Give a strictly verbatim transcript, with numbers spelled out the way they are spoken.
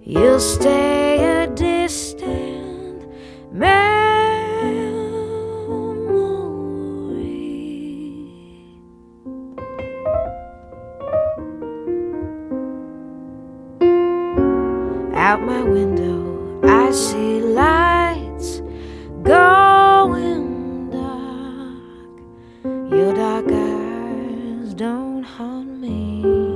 You'll stay a distant memory. Out my window I see lights going dark. Your dark eyes don't haunt me.